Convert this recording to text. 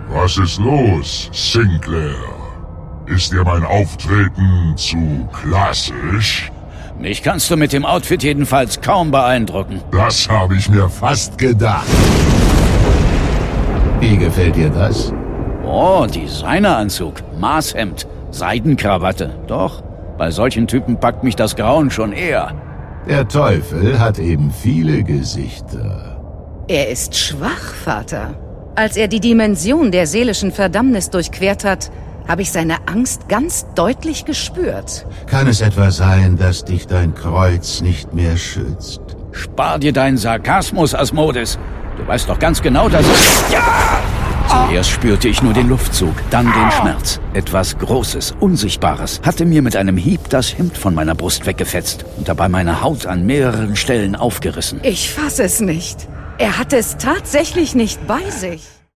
Was ist los, Sinclair? Ist dir mein Auftreten zu klassisch? Mich kannst du mit dem Outfit jedenfalls kaum beeindrucken. Das habe ich mir fast gedacht. Wie gefällt dir das? Oh, Designeranzug, Maßhemd, Seidenkrawatte. Doch, bei solchen Typen packt mich das Grauen schon eher. Der Teufel hat eben viele Gesichter. Er ist schwach, Vater. Als er die Dimension der seelischen Verdammnis durchquert hat, habe ich seine Angst ganz deutlich gespürt. Kann es etwa sein, dass dich dein Kreuz nicht mehr schützt? Spar dir deinen Sarkasmus, Asmodes. Du weißt doch ganz genau, dass es... Ja! Zuerst spürte ich nur den Luftzug, dann den Schmerz. Etwas Großes, Unsichtbares hatte mir mit einem Hieb das Hemd von meiner Brust weggefetzt und dabei meine Haut an mehreren Stellen aufgerissen. Ich fasse es nicht. Er hatte es tatsächlich nicht bei sich.